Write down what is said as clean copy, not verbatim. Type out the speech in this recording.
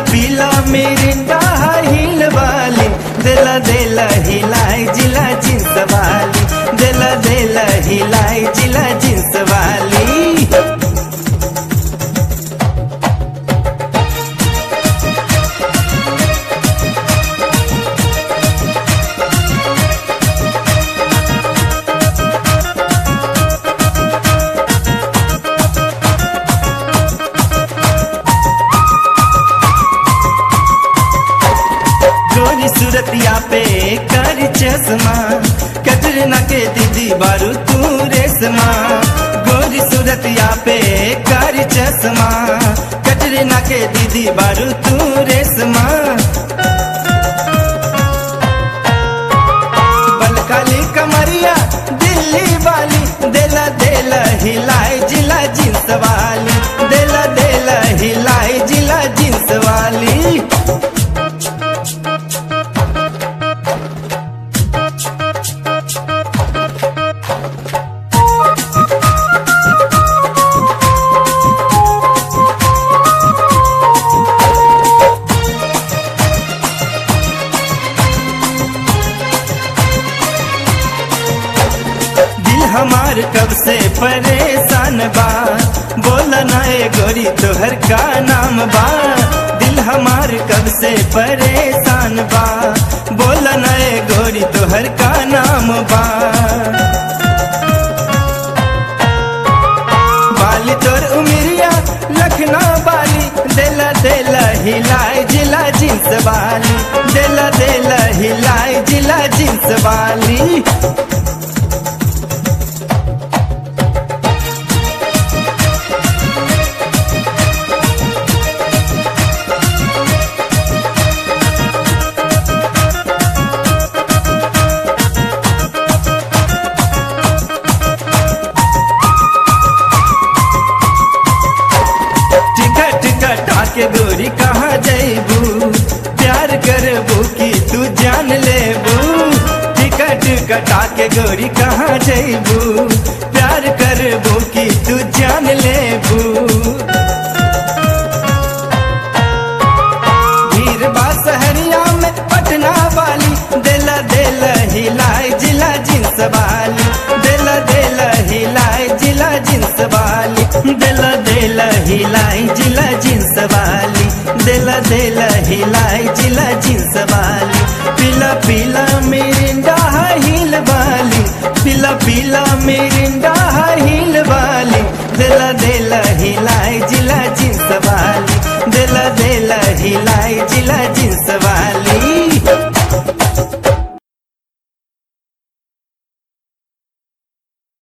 पीला मिरिंडा हिल वाली, दिला दिला हिलाई जिला जींस वाली, दिला दिला हिलाई जिला जींस वाली। गोरी सूरतिया पे कर चश्मा, कटरीना के दीदी बारू तू रेशमा। गोरी सूरतिया पे कर चश्मा, कटरीना के दीदी बारू तू रेशमा। बलकाली कमरिया दिल्ली वाली, दिला दिला हिलाई जिला जींस वाली, दिला दिला हिलाई जिला जींस वाली। हमार कब से परेशान बा, बोला ना ए गोरी तोहर का नाम बा। दिल हमार कब से परेशान बा, बोला ना ए गोरी तोहर का नाम बा। बाली तोर उमिरिया लखनऊ वाली, दिला दिला हिलाई जिला जींस वाली, दिला दिला हिलाई जिला जींस वाली। के गोरी कहाँ जैबू, प्यार करबू की तू जान लेबू। टिकट कटा के गोरी कहाँ जैबू, प्यार करबू की तू जान लेबू। भीरबा सहरिया में पटना वाली, दिला दिला हिलाई जिला जींस वाली, दिला दिला हिलाई जिला जींस वाली, दिला दिला हिलाई जिला जींस वाली, दिला दिला हिलाई जिला जींस वाली। पीला पीला मिरिंडा हिल वाली, पीला पीला मिरिंडा हिल वाली, दिला दिला हिलाई जिला जींस वाली, दिला दिला हिलाई जिला जींस वाली।